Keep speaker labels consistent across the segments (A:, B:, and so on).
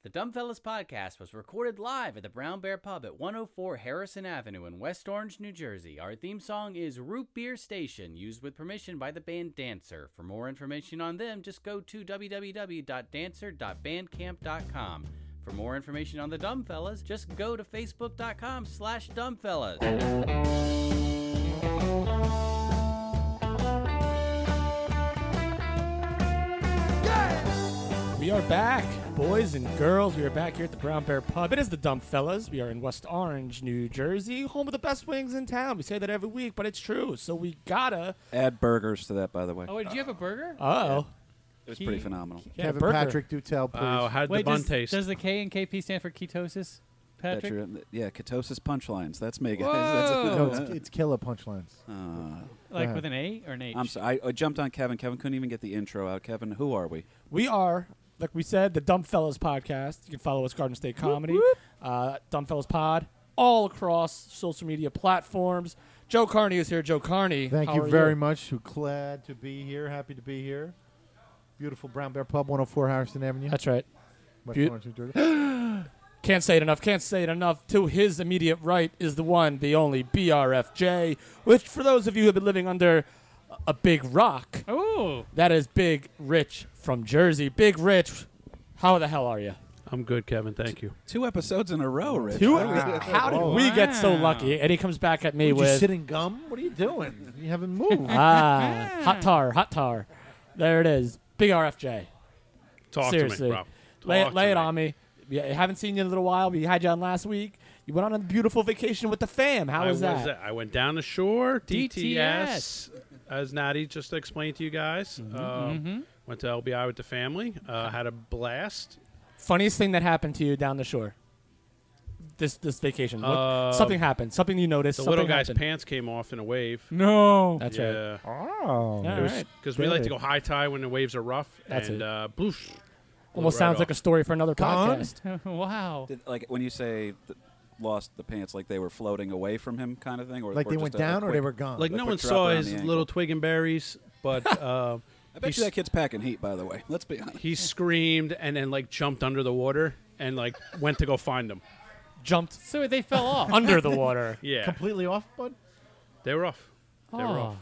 A: The Dumbfellas Podcast was recorded live at the Brown Bear Pub at 104 Harrison Avenue in West Orange, New Jersey. Our theme song is Root Beer Station, used with permission by the band Dancer. For more information on them, just go to www.dancer.bandcamp.com. For more information on the Dumbfellas, just go to facebook.com/Dumbfellas.
B: We are back, boys and girls. We are back here at the Brown Bear Pub. It is the Dumbfellas. We are in West Orange, New Jersey, home of the best wings in town. We say that every week, but it's true. So we gotta
C: add burgers to that, by the way.
D: Oh, wait, did you have a burger?
B: Uh-oh.
C: It was pretty phenomenal.
B: Yeah,
E: Kevin
B: burger.
E: Patrick, do tell, please.
F: Oh, how did the bun taste?
D: Does the K and KP stand for ketosis, Patrick?
C: Yeah, ketosis punchlines. That's me, guys.
D: Whoa.
E: No, it's killer punchlines.
D: Like
E: ahead.
D: with an A or an H?
C: I'm sorry. I jumped on Kevin. Kevin couldn't even get the intro out. Kevin, who are we?
B: We are, like we said, the Dumbfellas Podcast. You can follow us, Garden State Comedy, Dumbfellas Pod, all across social media platforms. Joe Carney is here. Joe Carney,
E: Thank
B: how
E: you
B: are
E: very much. Glad to be here. Happy to be here. Beautiful Brown Bear Pub, 104 Harrison Avenue.
B: That's right.
E: West
B: beau-
E: Orange, New Jersey.
B: Can't say it enough. Can't say it enough. To his immediate right is the one, the only BRFJ, which for those of you who have been living under a big rock,
D: Oh,
B: that is Big Rich from Jersey. Big Rich, how the hell are you?
F: I'm good, Kevin. Thank you.
C: 2 episodes in a row, Rich.
B: How did we get so lucky? And he comes back at me
E: Would you
B: with
E: sit in gum? What are you doing? You haven't moved.
B: hot tar. There it is. Big RFJ.
F: Talk
B: Seriously.
F: to me, bro.
B: Lay it on me. I haven't seen you in a little while. We had you on last week. You went on a beautiful vacation with the fam. How was that?
F: I went down the shore,
D: DTS.
F: DTS, as Natty just explained to you guys. Went to LBI with the family. Had a blast.
B: Funniest thing that happened to you down the shore? This vacation. Something happened. Something you noticed.
F: The
B: something
F: little guy's
B: happened.
F: pants came off in a wave.
D: no.
B: That's right.
F: Yeah.
E: Oh.
B: Yeah, all right.
F: Because we like to go high tide when the waves are rough.
B: That's
F: and,
B: it.
F: Boosh.
B: Almost
F: Right
B: sounds
F: off.
B: like a story for another
E: Gone?
B: podcast.
D: Wow.
C: Like when you say lost the pants, like they were floating away from him kind of thing? Or,
E: Like
C: or
E: they
C: just
E: went
C: a
E: down or
C: quick-
E: they were gone?
F: Like
C: Like
F: no
C: quick
F: one
C: drop
F: saw
C: around
F: his
C: the ankle.
F: little twig and berries, but
C: I bet you that kid's packing heat, by the way. Let's be honest.
F: he screamed and then like jumped under the water and like went to go find them.
B: Jumped
D: So they fell off.
B: under the water.
F: Yeah,
E: Completely off, bud?
F: they were off. They were off.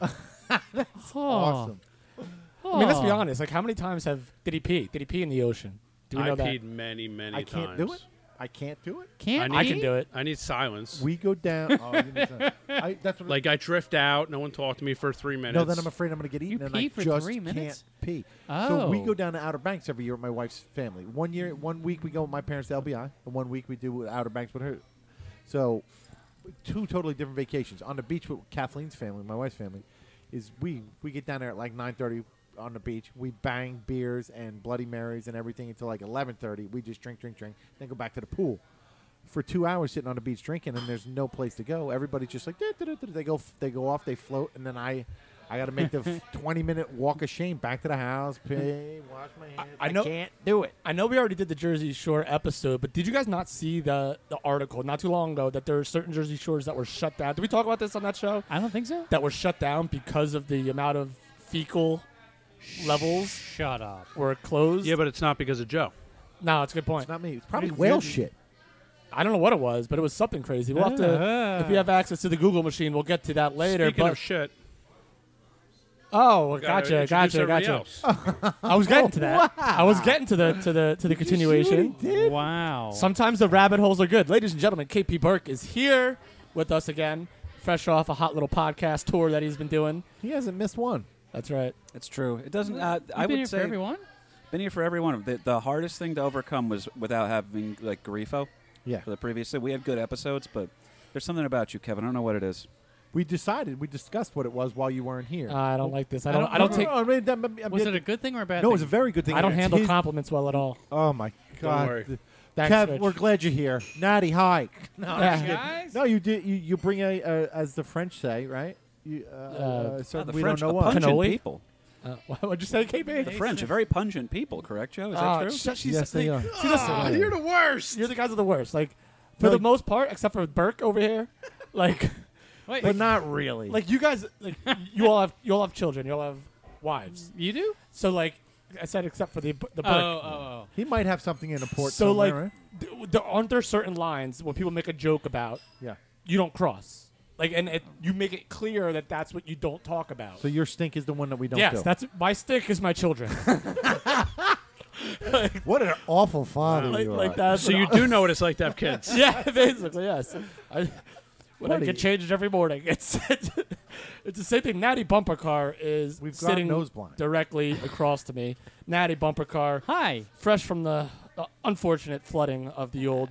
E: Awesome.
B: I mean, let's be honest. Like, how many times did he pee? Did he pee in the ocean? Do we
F: I
B: know that?
F: peed many, many
E: I
F: times.
E: can't do it. I can't do it.
D: Can't
B: I can do it.
F: I need silence.
E: We go down. Oh, you need some- that's what
F: Like I drift out. No one talked to me for 3 minutes.
E: No, then I'm afraid I'm going to get eaten,
D: You
E: and
D: pee
E: I
D: for
E: just
D: 3 minutes?
E: can't pee.
D: Oh.
E: So we go down to Outer Banks every year with my wife's family. 1 week we go with my parents to LBI, and 1 week we do Outer Banks with her. So 2 totally different vacations. On the beach with Kathleen's family, my wife's family, is we get down there at like 9:30 on the beach. We bang beers and Bloody Marys and everything until like 11:30. We just drink, then go back to the pool. For 2 hours sitting on the beach drinking, and there's no place to go. Everybody's just like, they go off, they float, and then I got to make the 20-minute walk of shame back to the house, pay, wash my hands.
B: I know-
E: can't do it.
B: I know we already did the Jersey Shore episode, but did you guys not see the article not too long ago that there are certain Jersey Shores that were shut down? Did we talk about this on that show?
D: I don't think so.
B: That were shut down because of the amount of fecal levels
D: Shut up.
B: were closed?
F: Yeah, but it's not because of Joe.
B: No, it's a good point.
E: It's not me. It's probably
B: You're-
E: whale
B: you're-
E: shit.
B: I don't know what it was, but it was something crazy. We'll have to, if we have access to the Google machine, we'll get to that later.
F: Speaking
B: but
F: of shit,
B: oh,
F: gotta introduce everybody else.
B: I was getting to that. I was getting to the continuation.
D: Wow.
B: Sometimes the rabbit holes are good. Ladies and gentlemen, KP Burke is here with us again, fresh off a hot little podcast tour that he's been doing.
E: He hasn't missed one.
B: That's right.
C: It's true. It doesn't. I
D: You've been
C: would
D: here
C: say
D: for everyone?
C: been here for everyone. The hardest thing to overcome was without having like Grifo
E: Yeah.
C: for the previous. We had good episodes, but there's something about you, Kevin. I don't know what it is.
E: We discussed what it was while you weren't here.
B: I don't like this. I don't take.
E: I mean, that-
D: Was it a good thing or a bad
E: No,
D: thing?
E: it was a very good thing.
B: I don't
E: It's
B: handle
E: his-
B: compliments well at all.
E: Oh my God!
F: worry.
B: Thanks,
E: Kev,
B: Rich.
E: we're glad you're here. Natty, hi. No,
B: Yeah.
E: I'm just kidding.
D: Guys?
E: No, you did. You bring as the French say, right? You, certain
C: The
E: we
C: French,
E: don't know
C: a
E: what.
C: pungent
B: Cannoli?
C: people.
B: What'd you say, KP?
C: The French, a very pungent people, correct, Joe? Is that true?
E: Yes, they are.
B: See, listen,
F: You're the worst.
B: you're the guys are the worst. Like, for
E: No,
B: the most part, except for Burke over here, like,
D: Wait,
E: But not really.
B: like you guys, like you all have children, you all have wives.
D: you do?
B: So like, I said except for the brick.
D: Oh.
E: He might have something in a port.
B: So
E: somewhere,
B: like,
E: right?
B: aren't there certain lines when people make a joke about
E: Yeah.
B: you don't cross, like, and you make it clear that that's what you don't talk about.
E: So your stink is the one that we don't
B: yes,
E: do.
B: that's my stick is my children.
E: What an awful father you are.
B: like that.
F: So you do know what it's like to have kids.
B: Yeah, basically, yes. When I
E: Buddy.
B: get changed every morning, it's the same thing. Natty Bumper Car is
E: We've gone
B: sitting
E: nose blind.
B: directly across to me. Natty Bumper Car,
D: Hi.
B: fresh from the unfortunate flooding of the old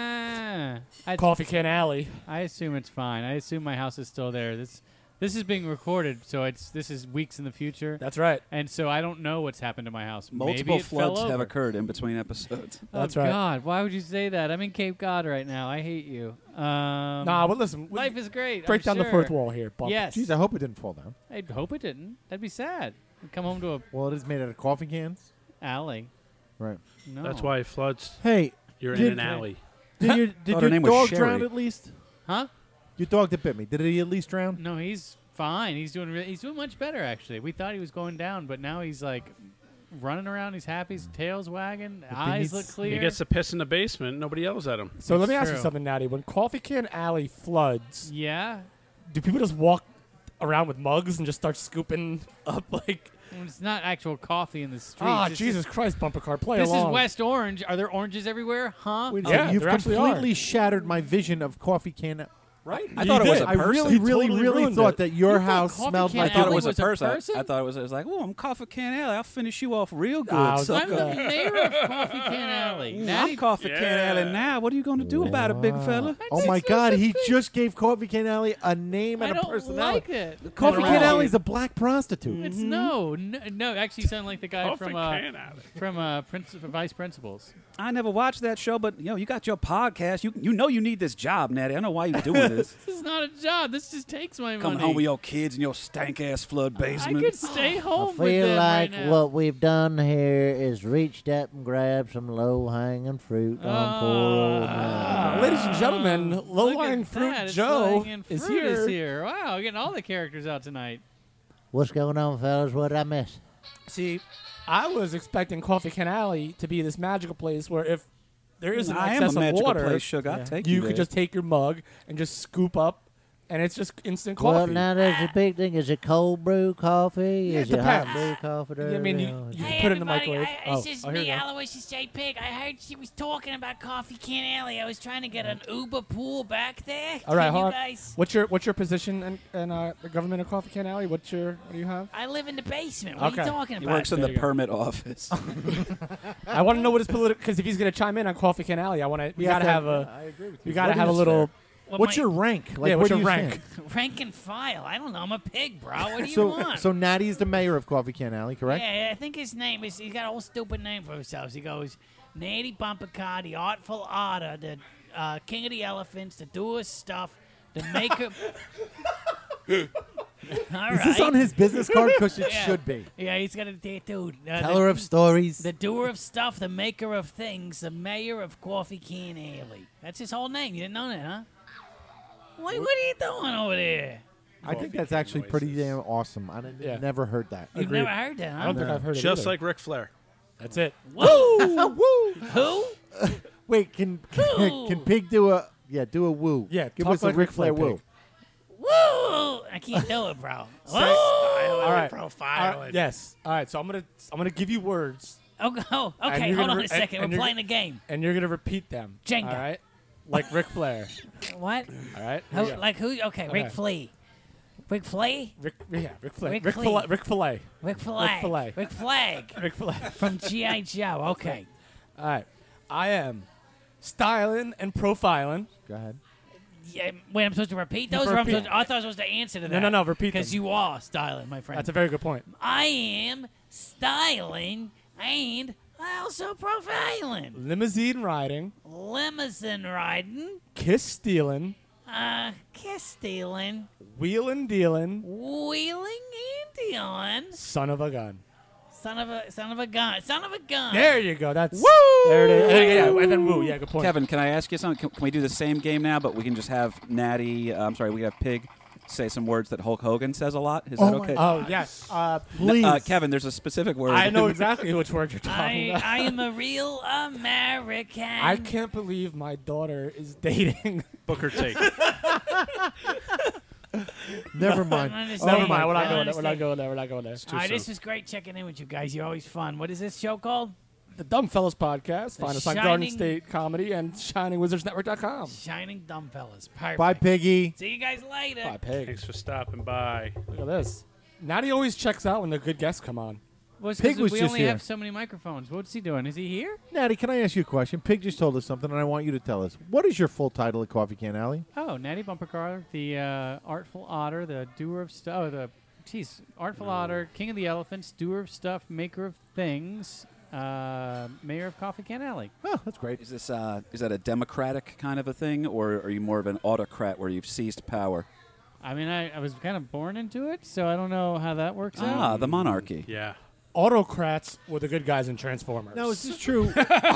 B: Coffee Can Alley.
D: I assume it's fine. I assume my house is still there. This is being recorded, so this is weeks in the future,
B: That's right.
D: and so I don't know what's happened to my house. Maybe
C: Multiple
D: it fell
C: floods have
D: over.
C: occurred in between episodes.
B: That's
D: oh,
B: right.
D: God, why would you say that? I'm in Cape Cod right now. I hate you.
B: Nah, but listen,
D: life is great.
B: break
D: I'm
B: down the
D: sure.
B: fourth wall here, Bump.
D: Yes.
E: Jeez, I hope it didn't fall down.
D: I hope it didn't. That'd be sad. I'd come home to a
E: Well, it is made out of coffee cans.
D: alley.
E: Right.
D: No.
F: That's why it floods.
E: Hey,
F: You're
E: Did-
F: in an alley.
E: did
C: Thought her
E: your
C: name was
E: dog
C: Sherry.
E: drown at least?
D: Huh?
E: Your dog that bit me. Did he at least drown?
D: No, he's fine. He's doing much better actually. We thought he was going down, but now he's like running around. He's happy. His tail's wagging. Eyes look clear.
F: He gets to piss in the basement. Nobody yells at him.
B: So let me ask you
D: true.
B: something, Natty. When Coffee Can Alley floods,
D: Yeah.
B: do people just walk around with mugs and just start scooping up like?
D: Well, it's not actual coffee in the streets.
B: Ah,
D: It's
B: Jesus Christ, Bumper Car, play
D: This
B: along.
D: is West Orange. Are there oranges everywhere? Huh?
E: Wait a
B: Yeah,
E: second, you've
B: there actually
E: completely shattered my vision of coffee can.
B: right?
C: I thought it was a
E: I
C: person.
E: really,
B: You
E: really,
B: totally
E: really
B: ruined
E: thought
B: it.
E: that your
D: You thought
E: house
D: Coffee
E: smelled
D: Can
E: like
C: I thought
D: Alley
C: it was a
D: was a
C: person.
D: person?
C: I thought it was like, oh, I'm Coffee Can Alley. I'll finish you off real good.
B: Ah,
C: sucker.
D: I'm the mayor of Coffee Can Alley.
C: I'm
D: Natty,
C: Coffee Can Alley now. What are you going to do about it, big fella?
E: Oh my God! He just gave Coffee Can Alley a name
D: I
E: and a
D: don't
E: personality.
D: like it.
E: Coffee
B: Wrong.
E: Can Alley's a black prostitute.
D: It's no. Actually, you sound like the guy
F: Coffee can alley.
D: from Vice Principals.
C: I never watched that show, but you got your podcast. You know you need this job, Natty. I know why you're doing this.
D: This is not a job. This just takes my
C: Coming
D: money.
C: home with your kids in your stank ass flood
D: I
C: basement.
D: could stay
G: I
D: home with
G: feel
D: them
G: like
D: right now.
G: what we've done here is reached up and grabbed some low-hanging fruit on poor old man.
B: Ladies and gentlemen,
D: Look
B: low-lying
D: at
B: fruit
D: that. It's
B: Joe
D: low-hanging
B: is
D: fruit
B: here.
D: here. Wow, getting all the characters out tonight.
G: What's going on, fellas? What did I miss?
B: See, I was expecting Coffee Can Alley to be this magical place where if there is an
C: I am a
B: excess of
C: magical
B: water,
C: place, Sugar. I'll take
B: you
C: there.
B: could just take your mug and just scoop up, and it's just instant
G: Well,
B: coffee.
G: now there's a big thing. Is it cold brew coffee?
B: Yeah,
G: Is
B: it
G: it hot
B: depends.
G: brew coffee?
B: I mean, you
G: Or-
B: can put it in the microwave.
H: It's just
B: here
H: me,
B: you go.
H: Aloysius J. Pig. I heard she was talking about Coffee Can Alley. I was trying to get an Uber pool back there.
B: All right,
H: Can
B: hold
H: you
B: on.
H: guys?
B: What's your position in the government of Coffee Can Alley? What do you have?
H: I live in the basement. What are
B: Okay.
H: you talking
C: He
H: about?
C: works in
B: There
C: the
B: you go.
C: permit office.
B: I want to know what his political because if he's going to chime in on Coffee Can Alley, we gotta have a
E: I agree with you.
B: we gotta
E: What
B: have a
E: is
B: little.
H: Well,
E: What's
H: my
E: your rank? Like,
B: Yeah,
E: what
B: what's
E: are
B: your
E: you
B: rank?
E: saying?
H: rank and file? I don't know. I'm a pig, bro. What do you
E: So,
H: want?
E: so Natty's the mayor of Coffee Can Alley, correct?
H: Yeah, I think his name is. He's got a whole stupid name for himself. He goes, Natty Bumper Car, the Artful Otter, the King of the Elephants, the doer stuff, the maker. All
E: Is this
H: right.
E: on his business card? Because it
H: Yeah.
E: should be.
H: Yeah, he's got a dude.
E: Teller of stories.
H: The doer of stuff, the maker of things, the mayor of Coffee Can Alley. That's his whole name. You didn't know that, huh? What are you doing over there?
E: I think that's actually pretty damn awesome. I
B: Yeah.
E: never heard that.
H: You've
B: Agreed.
H: never heard that,
B: I
H: huh?
B: don't think I've heard it
F: Just
B: either.
F: like Ric Flair.
B: That's it.
H: Woo!
E: Woo!
H: Who?
E: Wait, can Pig do a a woo?
B: Yeah,
E: give
B: talk
E: us a
B: like
E: Ric
B: Ric
E: Flair
B: Flair,
E: woo.
B: Pig.
H: Woo! I can't do it, bro. Woo!
B: All right.
F: Profile.
B: Yes. All right. So I'm gonna give you words,
H: Oh, okay,
B: And
H: hold
B: you're
H: on
B: gonna
H: a
B: re-
H: second.
B: and
H: We're
B: you're-
H: playing a game.
B: and you're gonna repeat them.
H: Jenga.
B: All right. Like Ric Flair.
H: What?
B: All right. Here we
H: Who,
B: go.
H: like who? Okay, Rick
B: Okay.
H: Flea. Rick Flea?
B: Ric Flair.
H: Ric
B: Ric
H: Flair.
B: Flair. Ric Flair.
H: Rick Flag.
B: Filet.
H: Rick Flag.
B: Ric Flair.
H: From G.I. Joe. Okay.
B: All right. I am styling and profiling.
E: Go ahead.
H: Yeah, wait, I'm supposed to repeat
B: You
H: those? Or
B: repeat.
H: I thought I was supposed to answer to that.
B: No. Repeat them.
H: Because you are styling, my friend.
B: That's a very good point.
H: I am styling and also profiling.
B: Limousine riding,
H: Limousine riding,
B: kiss stealing,
H: kiss stealing,
B: wheeling dealing,
H: wheeling and dealing.
B: son of a gun.
H: Son of a gun. Son of a gun.
B: There you go. That's woo. There it is. Yeah, and then woo. Yeah, good point.
C: Kevin, can I ask you something? Can we do the same game now, but we can just have Natty? I'm sorry, we have Pig say some words that Hulk Hogan says a lot? Is that okay?
B: Oh, yes.
E: Please.
C: Kevin, there's a specific word.
B: I know exactly which word you're talking about.
H: I am a real American.
B: I can't believe my daughter is dating.
F: Booker T.
E: Never mind.
B: Never mind. We're not going there. We're not going there. We're not going there.
H: All right, this was great checking in with you guys. You're always fun. What is this show called?
B: The Dumb Fellas Podcast. Find us on Garden
H: Shining-
B: State Comedy and ShiningWizardsNetwork.com.
H: Shining Dumb Fellas. Perfect.
E: Bye, Piggy.
H: See you guys later.
B: Bye, pig.
F: Thanks for stopping by.
B: Look at this. Natty always checks out when the good guests come on.
D: Well, it's
E: Pig
D: 'cause
E: was
D: we
E: just
D: only
E: here.
D: have so many microphones. What's he doing? Is he here?
E: Natty, can I ask you a question? Pig just told us something, and I want you to tell us. What is your full title at Coffee Can Alley?
D: Oh, Natty Bumpercar, the Artful Otter, the doer of stuff. Oh, Artful Otter, King of the Elephants, doer of stuff, maker of things, mayor of Coffee Can Alley.
E: Oh, that's great.
C: Is this is that a democratic kind of a thing, or are you more of an autocrat where you've seized power?
D: I mean, I was kind of born into it, so I don't know how that works out.
C: The monarchy.
F: Yeah.
B: Autocrats were the good guys in Transformers.
E: Now, is this true?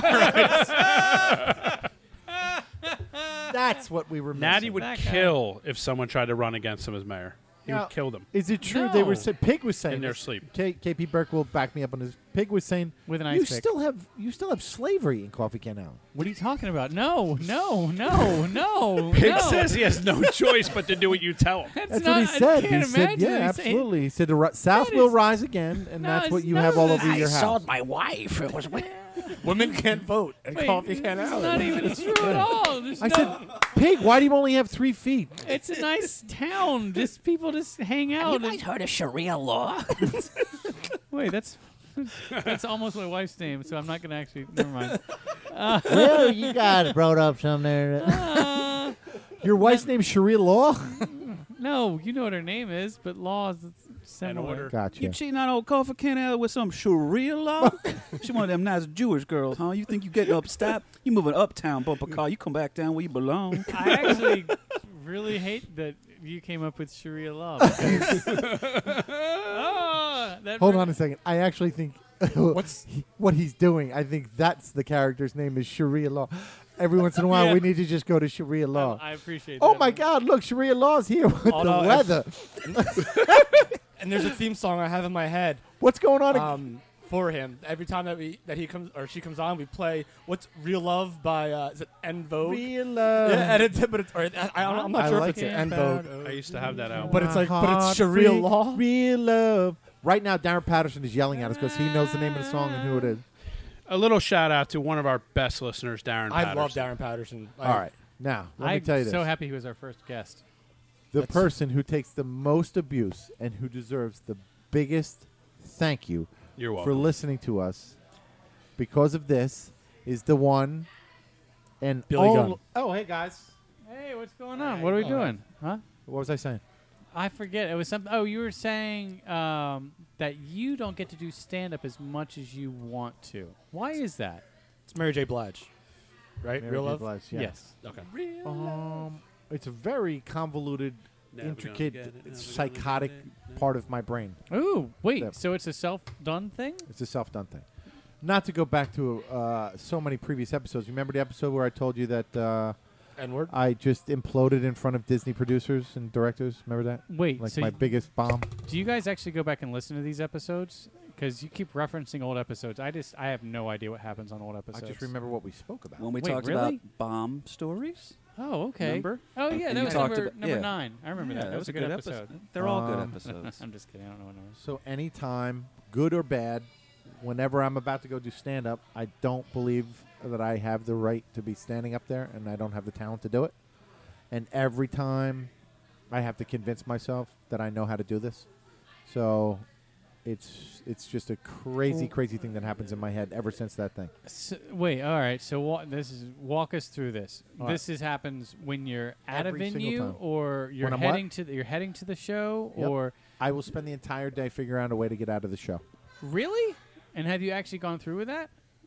E: That's what we were missing.
F: Natty would
D: That guy.
F: kill if someone tried to run against him as mayor. He
E: Now,
F: would kill them.
E: Is it true they were
D: No.
E: Pig was saying
F: In their
E: this.
F: sleep.
E: KP Burke will back me up on this. Pig was saying
D: With an
E: you
D: ice pick.
E: still have slavery in Coffee Can Alley.
D: What are you talking about? No.
F: Pig
D: no.
F: says he has no choice but to do what you tell him.
E: That's
D: not,
E: what he said.
D: I can't
E: He said,
D: imagine
E: yeah,
D: that he's saying-
E: absolutely. He said the South
D: That
E: will
D: is-
E: rise again, and
D: No,
E: that's what
D: it's
E: you
D: none
E: have
D: of
E: all
D: this.
E: over your house.
H: my wife. It was.
B: Women can't vote at
D: Wait,
B: Coffee Can
D: it's
B: Alley.
D: not even true at all. There's
E: I
D: no,
E: said, Pig, why do you only have 3 feet?
D: it's a nice town. Just people just hang out. and-
H: heard of Sharia law?
D: Wait, that's almost my wife's name, so I'm not gonna actually. Never mind.
G: Well, you guys brought up some there.
E: Your wife's name's Sharia Law?
D: No, you know what her name is, but laws similar.
F: order.
E: Gotcha.
C: You cheating on old Coffee Can Alley with some Sharia law? She one of them nice Jewish girls, huh? You think you getting upstep? You moving uptown, bumper car. You come back down where you belong.
D: I actually really hate that you came up with Sharia law. Because,
E: Hold on a second. I actually think what he's doing, I think that's the character's name is Sharia Law. Every once in a while,
D: Yeah.
E: we need to just go to Sharia Law.
D: I appreciate
E: Oh
D: that.
E: my God! Look, Sharia Law's here with the
B: no,
E: weather.
B: And there's a theme song I have in my head
E: What's going on?
B: for him. Every time that he comes or she comes on, we play "What's Real Love" by is it En Vogue?
E: Real love.
B: Yeah, and it's, but it's, or I'm not
E: I
B: sure
E: like
B: if it's
E: it.
B: En Vogue,
F: I used to have that album.
B: but it's like but
E: Heart
B: it's Sharia
E: free,
B: law.
E: Real love. Right now, Darren Patterson is yelling at us because he knows the name of the song and who it is.
F: A little shout out to one of our best listeners, Darren
B: I
F: Patterson.
B: love Darren Patterson.
E: All right, now let me
D: I'm
E: tell you this:
D: so happy he was our first guest.
E: the person who takes the most abuse and who deserves the biggest thank you
F: You're
E: for
F: welcome.
E: listening to us because of this is the one and
B: Billy
E: only-
B: Gunn.
E: Oh, hey guys,
D: Hey, what's going on? What are we doing? Huh?
E: what was I saying?
D: I forget. It was something. Oh, you were saying that you don't get to do stand up as much as you want to. Why is that?
B: It's Mary J. Blige, right?
E: Mary
B: Real
E: J.
B: Love.
E: Blige, yeah.
D: Yes.
B: Okay.
E: It's a very convoluted,
F: Never gonna
E: intricate,
F: get it, never gonna
E: psychotic
F: get it.
E: part of my brain.
D: Ooh, wait.
E: Yep.
D: So it's a self-done thing?
E: It's a self-done thing. Not to go back to so many previous episodes. Remember the episode where I told you that
B: N-word.
E: I just imploded in front of Disney producers and directors? Remember that?
D: Wait.
E: Like
D: so
E: my biggest bomb.
D: do you guys actually go back and listen to these episodes? Because you keep referencing old episodes. I have no idea what happens on old
E: I
D: episodes.
E: just remember what we spoke about.
C: When we
D: Wait,
C: talked
D: really?
C: about bomb stories.
D: Oh, okay.
C: Remember?
D: Oh, yeah.
C: And
D: That
C: you
D: was
C: talked
D: number,
C: about-
D: number
C: yeah.
D: 9. I remember
C: Yeah,
D: that. That was a good episode.
C: They're all good
E: Um,
C: episodes.
D: I'm just kidding. I don't know what it was.
E: So anytime, good or bad, whenever I'm about to go do stand-up, I don't believe that I have the right to be standing up there, and I don't have the talent to do it. And every time, I have to convince myself that I know how to do this. So it's just a crazy, crazy thing that happens in my head ever since that thing.
D: So, wait, all right. So walk us through this.
E: All
D: This happens when you're at
E: Every
D: a
E: single
D: venue,
E: time.
D: or you're
E: When I'm what?
D: heading to the show,
E: Yep.
D: or
E: I will spend the entire day figuring out a way to get out of the show.
D: really? And have you actually gone through with that?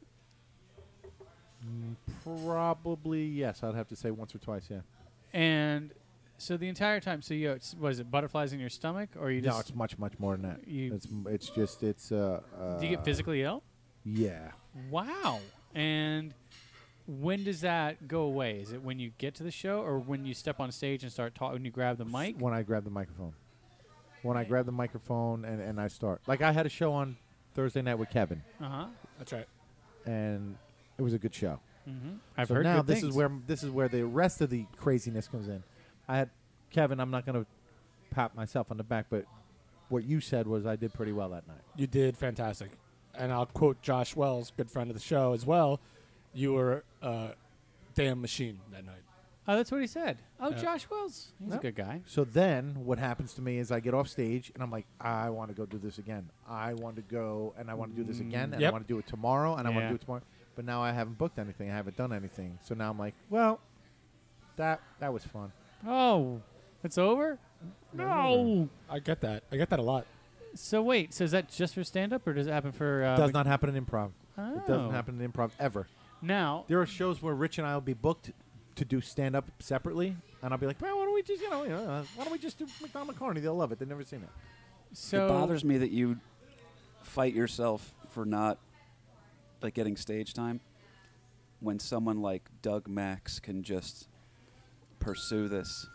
E: Probably, yes. I'd have to say once or twice, yeah.
D: And so the entire time, so was it butterflies in your stomach, or you
E: No,
D: just
E: it's much, much more than that.
D: You-
E: It's just
D: do you get physically ill?
E: Yeah.
D: Wow. And when does that go away? Is it when you get to the show, or when you step on stage and start talking? When you grab the mic?
E: When I grab the microphone. When I grab the microphone and I start. Like, I had a show on Thursday night with Kevin,
B: That's right.
E: and it was a good show.
D: I've
E: So
D: heard
E: now
D: good
E: this
D: things.
E: is where the rest of the craziness comes in. I had Kevin. I'm not going to pat myself on the back, but what you said was I did pretty well that night.
B: You did fantastic. And I'll quote Josh Wells, good friend of the show as well. You were a damn machine that night.
D: Oh, that's what he said. Oh,
B: Yeah.
D: Josh Wells. He's a
E: Yep.
D: good guy.
E: So then what happens to me is I get off stage and I'm like, I want to go do this again. I want to go and I want to do this again and I
B: Yep.
E: want to do it tomorrow and I want
D: Yeah.
E: to do it tomorrow. But now I haven't booked anything. I haven't done anything. So now I'm like, well, that was fun.
D: Oh, it's over? No.
B: I get that. I get that a lot.
D: So wait, so is that just for stand-up, or does it happen for...
E: Does not happen in improv.
D: Oh.
E: It doesn't happen in improv ever.
D: Now,
E: There are shows where Rich and I will be booked to do stand up separately, and I'll be like, man, why don't we just, why don't we just do McDonald McCartney? They'll love it. They've never seen it.
D: so...
C: It bothers me that you fight yourself for not like getting stage time when someone like Doug Max can just pursue this.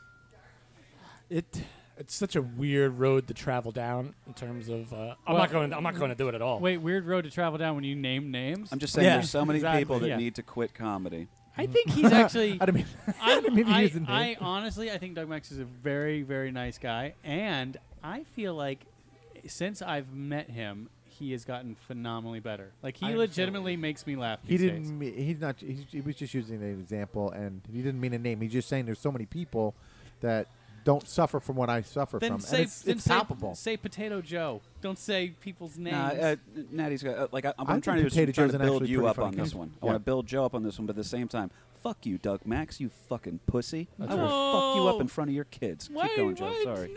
B: It's such a weird road to travel down in terms of. I'm not going to do it at all.
D: Wait, weird road to travel down when you name names?
C: I'm just saying
B: Yeah,
C: there's so many
B: exactly.
C: people that
D: Yeah.
C: need to quit comedy.
D: I think he's actually...
E: I didn't mean to use the name.
D: I honestly, I think Doug Max is a very, very nice guy, and I feel like since I've met him, he has gotten phenomenally better. Like, he legitimately makes me laugh
E: He
D: these
E: didn't.
D: days.
E: He's not. He was just using an example, and he didn't mean a name. He's just saying there's so many people that don't suffer from what I suffer
D: Then
E: from,
D: say,
E: and it's palpable.
D: Say Potato Joe. Don't say people's names.
C: Nah, Natty's got I'm
E: think
C: trying to
E: Potato
C: trying
E: Joe's
C: to
E: an
C: build
E: actually
C: you
E: pretty
C: up
E: funny
C: on this
E: character.
C: one. I
E: Yeah.
C: want to build Joe up on this one, but at the same time, fuck you, Doug Max, you fucking pussy. I will fuck you up in front of your kids.
D: Why,
C: Keep going, Joe.
D: why-
C: Sorry.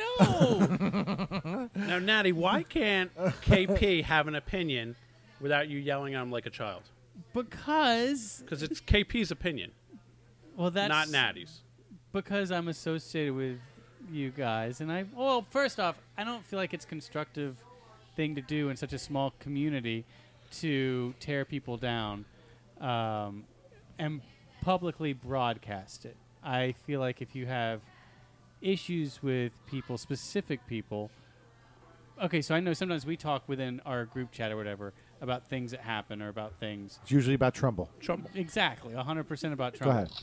D: No.
F: Now, Natty, why can't KP have an opinion without you yelling at him like a child?
D: Because...
F: Because it's KP's opinion,
D: Well, that's...
F: not Natty's.
D: Because I'm associated with you guys, and well, first off, I don't feel like it's constructive thing to do in such a small community to tear people down and publicly broadcast it. I feel like if you have issues with people, specific people, okay, so I know sometimes we talk within our group chat or whatever about things that happen or about things.
E: It's usually about Trumbull.
D: Exactly, 100% about
E: Go
D: Trump.
E: ahead.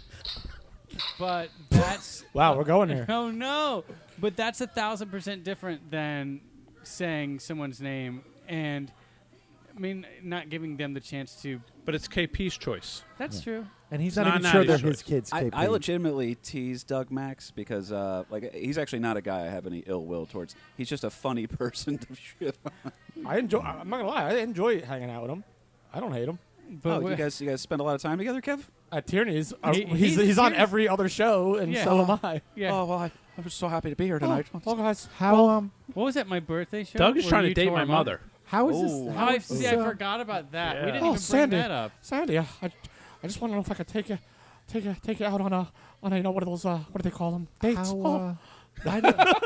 D: But that's
B: Wow, we're going here.
D: oh no! But that's 1,000% different than saying someone's name and, I mean, not giving them the chance to.
F: But it's KP's choice.
D: That's true.
E: And he's
F: It's
E: not
F: not
E: even sure they're
F: Natty's
E: his kids. KP.
C: I legitimately tease Doug Max because, like, he's actually not a guy I have any ill will towards. He's just a funny person to shit on.
B: I'm not gonna lie. I enjoy hanging out with him. I don't hate him.
D: But
C: Oh, you guys spend a lot of time together, Kev?
B: At Tierney's,
D: He's
B: he's on
D: Tierney's.
B: every other show, and
D: Yeah.
B: so am I.
D: yeah.
C: Oh, well, I'm just so happy to be here tonight.
B: Oh, guys,
E: How
D: What was that? My birthday show?
F: Doug is
D: where
F: trying
D: you
F: to date
D: tore
F: my
D: him up?
F: mother.
E: how is
C: Oh.
E: this?
D: Oh,
E: How
D: I
E: is
D: see.
E: this,
D: I forgot about that. We
F: Yeah.
D: didn't
B: Oh,
D: even bring
B: Sandy.
D: that up.
B: Sandy, I just want to know if I could take you out on a one of those what do they call them dates?
E: How, I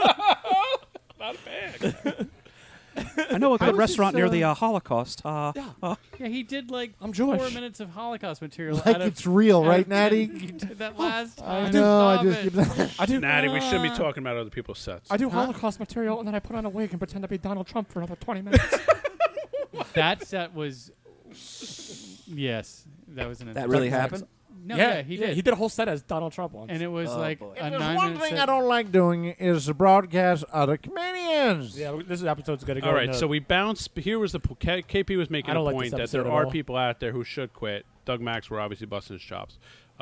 C: I know a
E: How
C: good
E: does
C: restaurant
E: this,
C: near the Holocaust.
D: Yeah, he did like
B: I'm
D: 4
B: Jewish.
D: minutes of Holocaust material.
E: like
D: out of,
E: it's real,
D: out
E: right,
D: of 10.
E: Natty?
D: You did that last
E: I
D: time.
E: know. I
D: Stop
E: just
D: it.
E: give that.
B: I do.
F: Natty, we shouldn't be talking about other people's sets.
B: I do Holocaust material, and then I put on a wig and pretend to be Donald Trump for another 20 minutes.
D: That set was. Yes, that was an.
C: That really happened?
D: No, yeah, he did.
B: He did a whole set as Donald Trump once.
D: And it was
C: Oh,
D: like
C: boy.
D: a
E: There's
D: 9
E: one
D: minute
E: thing
D: set.
E: I don't like doing is to broadcast other comedians.
B: yeah, this episode's gonna go.
F: All right,
B: into-
F: so we bounced. Here was the KP was making
B: I
F: a
B: don't like
F: point
B: this
F: that there
B: episode at
F: are
B: all.
F: people out there who should quit. Doug Max were obviously busting his chops,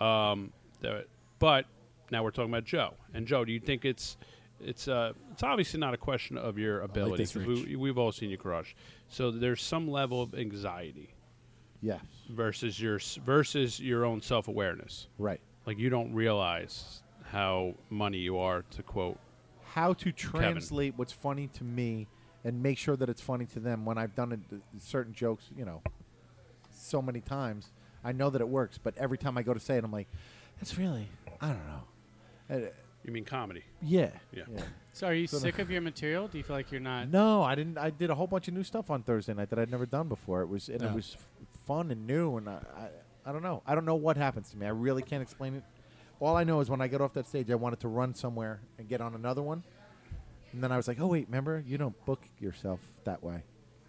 F: but now we're talking about Joe. And Joe, do you think it's obviously not a question of your ability
B: this,
F: because we've all seen you crush. So there's some level of anxiety
E: Yes,
F: versus your own self-awareness.
E: right.
F: Like you don't realize how money you are, to quote.
E: How to translate what's funny to me and make sure that it's funny to them when I've done certain jokes, so many times. I know that it works, but every time I go to say it, I'm like, that's really, I don't know.
F: You mean comedy?
E: Yeah.
F: Yeah.
D: So are you sick of your material? Do you feel like you're not?
E: No, I didn't. I did a whole bunch of new stuff on Thursday night that I'd never done before. It was
B: Yeah.
E: fun and new, and I don't know. I don't know what happens to me. I really can't explain it. All I know is when I get off that stage, I wanted to run somewhere and get on another one. And then I was like, oh, wait, remember? You don't book yourself that way.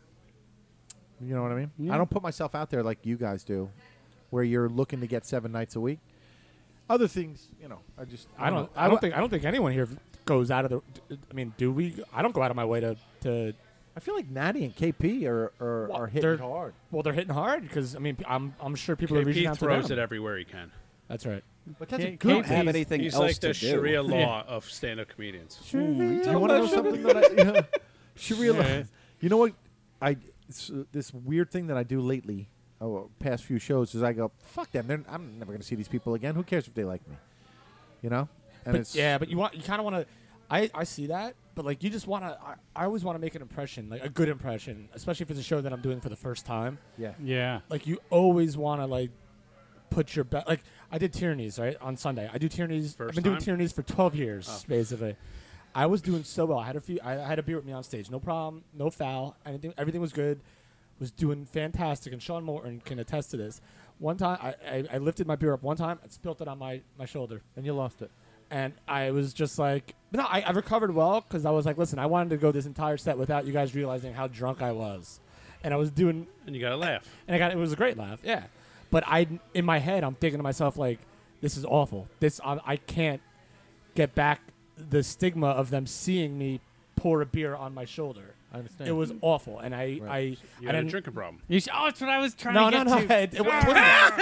E: You know what I mean?
D: Yeah.
E: I don't put myself out there like you guys do, where you're looking to get 7 nights a week. Other things,
B: I don't think anyone here goes out of the. I mean, do we? I don't go out of my way to.
E: I feel like Natty and KP are hitting
B: they're-
E: hard.
B: Well, they're hitting hard because I mean, I'm sure people are reaching
F: KP
B: out to
F: throws
B: them.
F: it everywhere he can.
B: That's right.
E: But that's
D: K-
E: a
C: We don't
E: good
C: have
E: thing.
C: anything
F: He's
C: else
F: like the
C: to do.
F: Sharia law of stand-up comedians.
E: Do you want to know something that I Sharia law?
D: Yeah.
E: You know what? This weird thing that I do lately, past few shows, is I go, fuck them. I'm never going to see these people again. Who cares if they like me? You know? And
B: But you kind of want to. I see that, but like you just want to. I always want to make an impression, like a good impression, especially if it's a show that I'm doing for the first time.
E: yeah.
D: Yeah.
B: Like you always want to like put your best. Like I did Tierney's right on Sunday. I do Tierney's.
F: First
B: I've been doing
F: time?
B: Tierney's for 12 years
F: Oh.
B: basically. I was doing so well. I had a beer with me on stage. No problem. No foul. Everything was good. Was doing fantastic. And Sean Morton can attest to this. One time, I lifted my beer up one time and spilt it on my shoulder.
E: And you lost it.
B: And I was just like, no, I recovered well because I was like, listen, I wanted to go this entire set without you guys realizing how drunk I was. And I was doing,
F: And you got to laugh.
B: and it was a great laugh, yeah. But in my head, I'm thinking to myself, like, this is awful. I can't get back the stigma of them seeing me pour a beer on my shoulder.
E: I understand.
B: It was awful. And I
F: You
B: I
F: had a
B: didn't,
F: drinking problem.
D: Oh, that's what I was trying
B: no,
D: to
B: no,
D: get
B: no.
D: to.
B: It wasn't.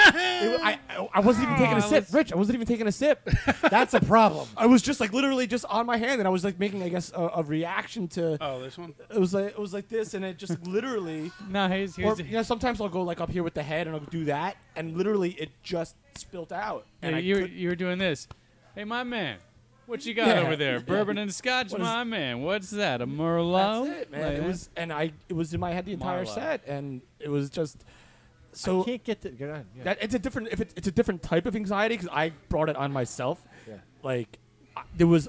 B: I wasn't even taking a sip. Rich, I wasn't even taking a sip.
E: That's a problem.
B: I was just like literally just on my hand, and I was like making, I guess, a reaction to.
F: Oh, this one?
B: It was like this, and it just literally.
D: No, here's
B: Or, sometimes I'll go like up here with the head, and I'll do that, and literally it just spilt out. And I could-
D: you were doing this. Hey, my man, what you got
B: Yeah.
D: over there? Bourbon and scotch,
B: What is-
D: my man. What's that? A Merlot?
B: That's it, man.
D: Like
B: It
D: that?
B: was, and it was in my head the entire
D: Marlo.
B: set, and it was just.
E: I
B: So
E: can't get to. Go ahead. Yeah.
B: that it's a different it's a different type of anxiety because I brought it on myself.
E: Yeah.
B: Like there was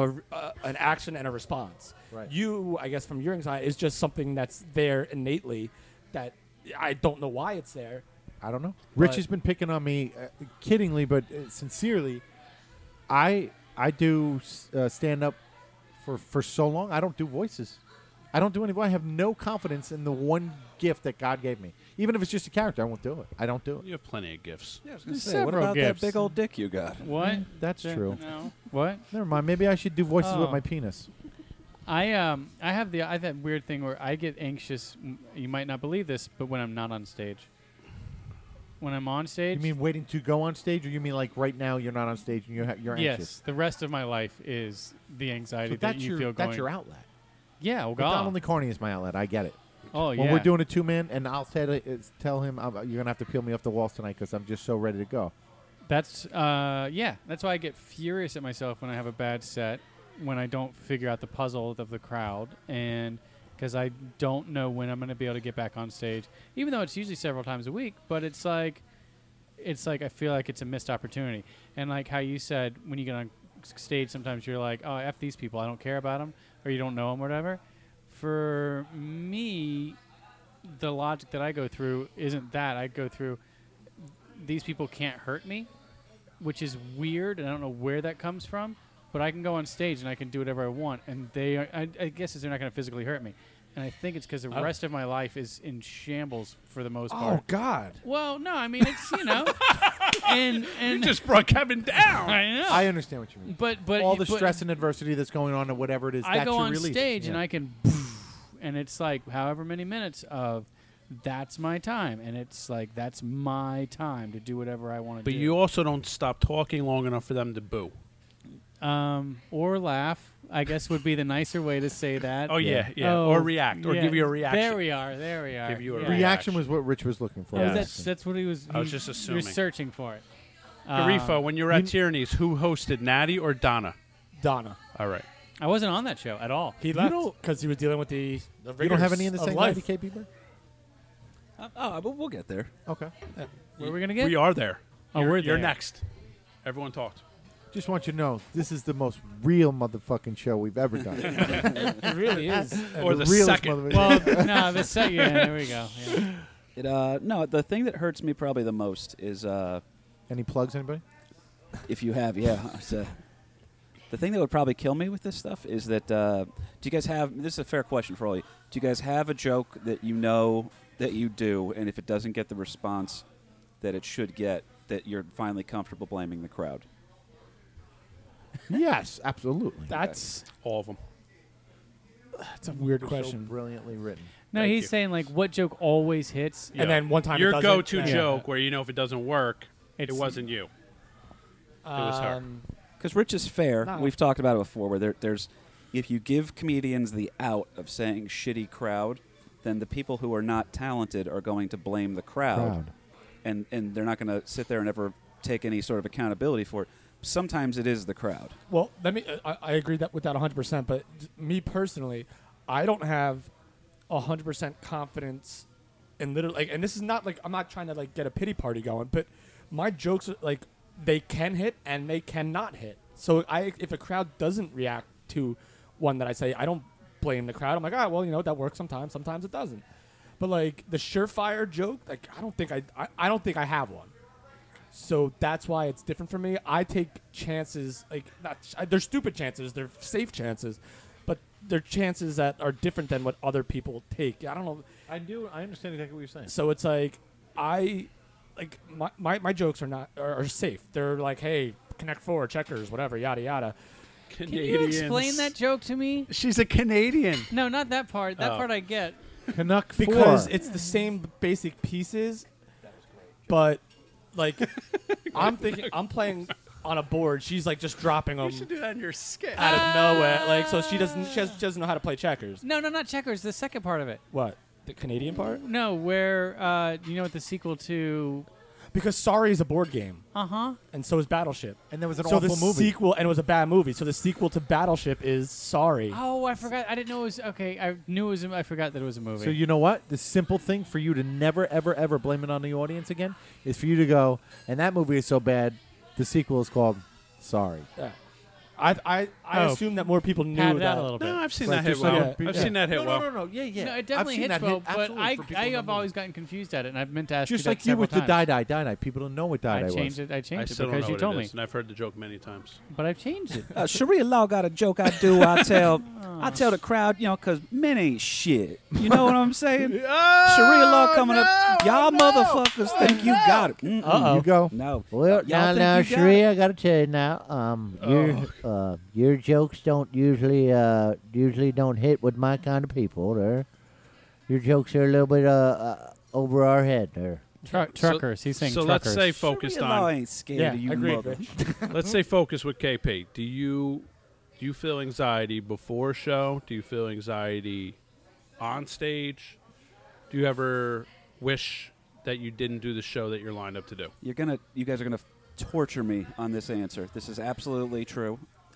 B: an action and a response.
E: Right.
B: You, I guess, from your anxiety is just something that's there innately that I don't know why it's there.
E: I don't know. Rich
B: But-
E: has been picking on me, kiddingly but sincerely. I do stand up for so long. I don't do voices. I don't do any. I have no confidence in the one gift that God gave me. Even if it's just a character, I won't do it. I don't do it.
F: You have plenty of gifts.
C: Yeah, I was gonna
D: There's
C: say, what
D: several
C: about
D: gifts.
C: that big old dick you got?
D: What?
E: That's true.
D: No. What?
E: Never mind. Maybe I should do voices with
D: Oh.
E: my penis.
D: I have that weird thing where I get anxious. You might not believe this, but when I'm not on stage. When I'm on stage,
E: You mean waiting to go on stage, or you mean like right now you're not on stage and you're
D: yes.
E: anxious?
D: The rest of my life is the anxiety
E: So
D: that
E: that's
D: you
E: your
D: feel going.
E: that's your outlet.
D: Yeah, well,
E: But Donald
D: God.
E: Nicarni is my outlet. I get it.
D: Oh,
E: When
D: yeah.
E: we're doing a 2-man, and I'll tell him you're gonna have to peel me off the walls tonight because I'm just so ready to go.
D: That's That's why I get furious at myself when I have a bad set, when I don't figure out the puzzle of the crowd, and because I don't know when I'm going to be able to get back on stage, even though it's usually several times a week. But it's like I feel like it's a missed opportunity, and like how you said, when you get on stage, sometimes you're like, oh, F these people, I don't care about them, or you don't know them, whatever. For me, the logic that I go through isn't that. I go through, these people can't hurt me, which is weird, and I don't know where that comes from. But I can go on stage and I can do whatever I want, and I guess they're not going to physically hurt me. And I think it's because the rest of my life is in shambles for the most part.
E: God!
D: Well, no, I mean it's and
F: You just brought Kevin down.
D: I know.
E: I understand what you mean.
D: but
E: All the
D: but
E: stress and adversity that's going on, and whatever it is,
D: I
E: that's
D: go
E: your
D: on
E: release.
D: stage and
E: Yeah.
D: I can, and it's like however many minutes of. That's my time, and it's like that's my time to do whatever I want to
F: But
D: do.
F: you also don't stop talking long enough for them to boo.
D: Or laugh, I guess would be the nicer way to say that.
F: Oh, yeah.
D: Oh,
F: Or react. Or
D: yeah.
F: give you a reaction.
D: There we are.
F: Give you a
D: Yeah.
E: Reaction was what Rich was looking for.
D: Oh,
F: Yeah.
D: that's what he was.
F: I was
D: he-
F: just
D: You're
F: assuming.
D: searching for it.
F: Garifo, when you were at Tierney's, who hosted, Natty or Donna?
B: Donna.
F: All right.
D: I wasn't on that show at all.
B: He left because he was dealing with the
E: You don't have any in the
B: of
E: same
B: life.
E: 90 KP, Bird?
C: But we'll get there.
E: Okay.
D: Where are we gonna get?
F: We are there.
D: Oh,
F: you're,
D: we're
F: You're
D: there.
F: next. Everyone talked.
E: Just want you to know, this is the most real motherfucking show we've ever done.
B: It really is.
F: Or the
E: realest
F: second.
E: motherfucking-
D: Well, no, the set. Yeah, there we go. Yeah.
C: No, the thing that hurts me probably the most is
E: Any plugs, anybody?
C: if you have, yeah. The thing that would probably kill me with this stuff is that do you guys have? This is a fair question for all of you. Do you guys have a joke that you know that you do, and if it doesn't get the response that it should get, that you're finally comfortable blaming the crowd?
E: Yes, absolutely.
B: That's
F: All of them.
B: a weird
E: So
B: question.
E: brilliantly written.
D: No,
F: Thank
D: he's
F: you.
D: saying like what joke always hits.
F: Yeah.
B: And then one time it
F: Your
B: doesn't,
F: go-to
B: yeah.
F: joke where you know if it doesn't work, it
D: It's-
F: wasn't you. was her.
C: Because Rich is fair.
B: No.
C: We've talked about it before, where there's if you give comedians the out of saying shitty crowd, then the people who are not talented are going to blame the crowd. And they're not going to sit there and ever take any sort of accountability for it. Sometimes it is the crowd.
B: Well, let me. I agree with that 100%. But me personally, I don't have 100% confidence in literally. Like, and this is not like I'm not trying to like get a pity party going, but my jokes are like they can hit and they cannot hit. So if a crowd doesn't react to one that I say, I don't blame the crowd. I'm like, well, that works sometimes. Sometimes it doesn't. But like the surefire joke, like I don't think I have one. So that's why it's different for me. I take chances, like they're stupid chances, they're safe chances, but they're chances that are different than what other people take. I don't know.
E: I understand exactly what you're saying.
B: So it's like my jokes are safe. They're like, hey, Connect Four, checkers, whatever, yada yada.
D: Can you explain that joke to me?
F: She's a Canadian.
D: No, not that part. That
F: Oh.
D: part I get.
E: Canuck
B: Because
E: 4.
B: it's the same basic pieces, but like I'm playing on a board. She's like just dropping them
F: You should do that in your skit.
B: out of nowhere. Like so she doesn't know how to play checkers.
D: No, not checkers. The second part of it.
B: What? The Canadian part?
D: No, where what the sequel to?
B: Because Sorry is a board game,
D: Uh-huh.
B: and so is Battleship.
E: And there was an
B: So
E: awful
B: the
E: movie.
B: sequel, and it was a bad movie. So the sequel to Battleship is Sorry.
D: Oh, I forgot. I didn't know it was okay. I knew it was. I forgot that it was a movie.
E: So you know what? The simple thing for you to never, ever, ever blame it on the audience again is for you to go, and that movie is so bad, the sequel is called Sorry.
B: Yeah. I assume that more people knew
D: Pad it
B: that.
D: out a little bit.
F: No, I've seen
E: Like
F: that hit
E: just like
F: well.
E: a-
F: I've
B: yeah.
F: seen that hit well.
E: No, yeah.
D: No, it
E: I've
D: definitely
E: seen
D: hits
E: that
D: well,
E: hit
D: but
E: absolutely for people
D: I
E: in the
D: have always
E: movie.
D: gotten confused at it, and I've meant to ask
E: Just
D: you that
E: like you with the
D: several
E: Die
D: times.
E: Die Die Die. People don't know what Die
D: I
E: Die
D: changed
E: was.
D: it. I
F: I
D: changed it
F: still don't
D: because
F: know
D: you
F: what
D: told
F: it
D: me.
F: is, and I've heard the joke many times.
D: But I've changed it.
C: Sharia Law got a joke I do. I tell the crowd, because men ain't shit. You know what I'm saying? Sharia Law coming up. Y'all motherfuckers think you got it. Mm-mm.
E: You go.
C: No.
G: Well,
C: Y'all
G: now,
C: think you got
G: Sheree, I got to tell you now, your jokes don't usually don't hit with my kind of people. There, your jokes are a little bit over our head there.
D: Truckers. He's saying
F: So
D: truckers.
F: let's say focused
C: Sharia Law
F: on.
C: ain't scared
B: Yeah,
C: of you
B: agreed,
C: mother.
F: Let's say focus with KP. Do you feel anxiety before a show? Do you feel anxiety on stage? Do you ever wish that you didn't do the show that you're lined up to do?
C: You guys are gonna torture me on this answer. This is absolutely true.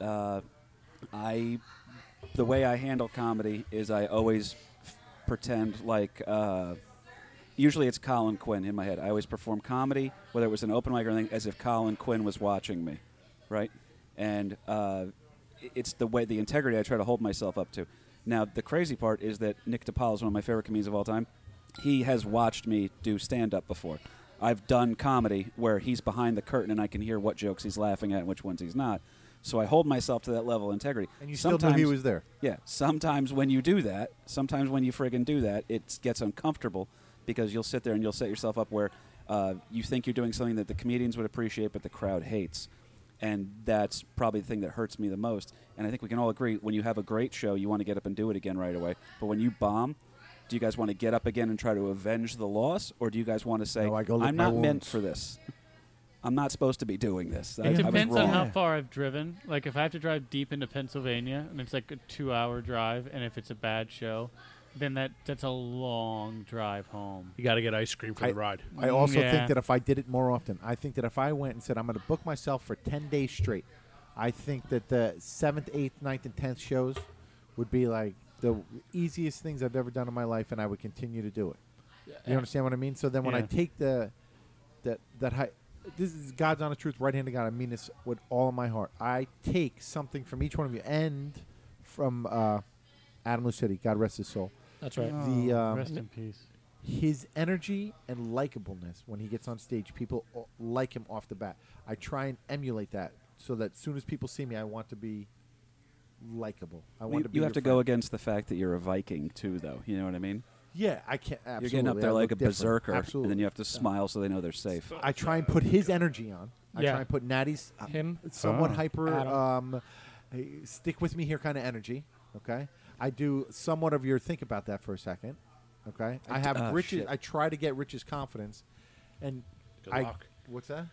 C: The way I handle comedy is I always pretend like. Usually it's Colin Quinn in my head. I always perform comedy, whether it was an open mic or anything, as if Colin Quinn was watching me, right? And it's the integrity I try to hold myself up to. Now, the crazy part is that Nick DiPaolo is one of my favorite comedians of all time. He has watched me do stand-up before. I've done comedy where he's behind the curtain and I can hear what jokes he's laughing at and which ones he's not. So I hold myself to that level of integrity.
E: And you still knew he was there.
C: Yeah. Sometimes when you do that, friggin' do that, it gets uncomfortable because you'll sit there and you'll set yourself up where you think you're doing something that the comedians would appreciate but the crowd hates. And that's probably the thing that hurts me the most. And I think we can all agree, when you have a great show, you want to get up and do it again right away. But when you bomb, do you guys want to get up again and try to avenge the loss? Or do you guys want to say,
E: No, I go lick
C: I'm
E: my
C: not meant
E: wounds.
C: for this? I'm not supposed to be doing this. I
D: It
C: was
D: depends on
C: wrong.
D: how far I've driven. Like, if I have to drive deep into Pennsylvania, and it's like a 2-hour drive, and if it's a bad show, then that's a long drive home.
F: You got to get ice cream for the ride.
E: I also
D: Yeah.
E: think that if I did it more often, I think that if I went and said I'm going to book myself for 10 days straight, I think that the 7th, 8th, 9th, and 10th shows would be like the easiest things I've ever done in my life, and I would continue to do it. You understand what I mean? So then when I
D: Yeah.
E: take that high, this is God's honest truth, right-handed God. I mean this with all of my heart. I take something from each one of you, and from Adam Lucetti, God rest his soul.
B: That's right.
E: The
D: Rest in peace.
E: his energy and likableness when he gets on stage, people like him off the bat. I try and emulate that so that as soon as people see me, I want to be likable. I want to be
C: You have
E: your
C: to go
E: friend.
C: against the fact that you're a Viking too, though. You know what I mean?
E: Yeah, I can't. Absolutely.
C: You're getting up there
E: I
C: like
E: look
C: a
E: different.
C: berserker,
E: Absolutely.
C: and then you have to smile so they know they're safe.
E: I try and put his energy on. I
B: Yeah.
E: try and put Natty's
B: Him.
E: somewhat
F: Oh.
E: hyper,
B: Adam.
E: hey, stick with me here kind of energy. Okay, I do somewhat of your think about that for a second. Okay, I have Rich's.
C: shit.
E: I try to get Rich's confidence, and
F: Good
E: I.
F: luck.
E: What's that?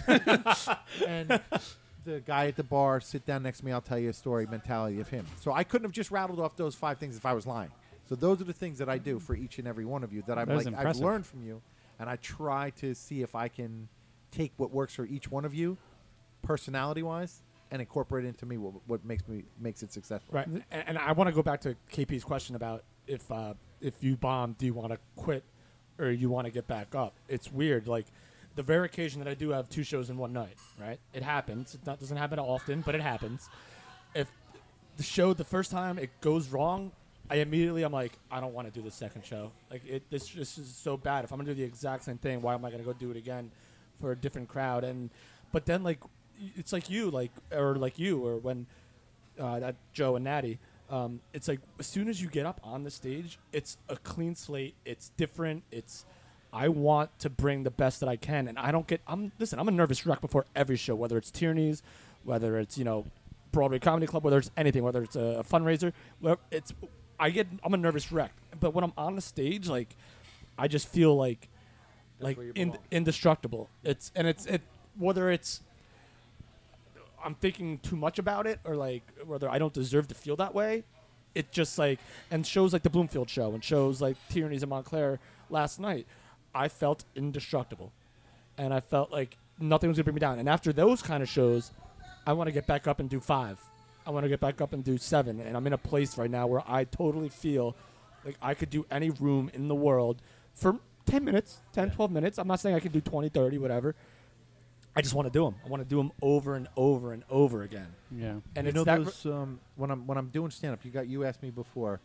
E: And the guy at the bar, sit down next to me. I'll tell you a story. Mentality of him. So I couldn't have just rattled off those 5 things if I was lying. So those are the things that I do for each and every one of you that I'm
D: That was
E: like I've
D: impressive.
E: learned from you, and I try to see if I can take what works for each one of you, personality-wise, and incorporate it into me what makes it successful.
B: Right, and I want to go back to KP's question about if you bomb, do you want to quit or you want to get back up? It's weird. Like the rare occasion that I do have 2 shows in one night, right? It happens. It doesn't happen often, but it happens. If the show the first time it goes wrong, I'm like, I don't want to do the second show. Like this is so bad. If I'm gonna do the exact same thing, why am I gonna go do it again for a different crowd? But then like it's like you or when that Joe and Natty. It's like as soon as you get up on the stage, it's a clean slate. It's different. I want to bring the best that I can, and I'm a nervous wreck before every show, whether it's Tierney's, whether it's Broadway Comedy Club, whether it's anything, whether it's a fundraiser, I'm a nervous wreck. But when I'm on the stage, like I just feel like indestructible. Whether it's I'm thinking too much about it or like whether I don't deserve to feel that way. It just like, and shows like the Bloomfield show and shows like Tierney's in Montclair last night, I felt indestructible, and I felt like nothing was gonna bring me down. And after those kind of shows, I want to get back up and do 5. I want to get back up and do 7. And I'm in a place right now where I totally feel like I could do any room in the world for 10 minutes, 10, 12 minutes. I'm not saying I can do 20, 30, whatever. I just want to do them. I want to do them over and over and over again.
D: Yeah.
B: And
E: you
B: it's
E: know
B: that
E: those when I'm doing stand up, you asked me before,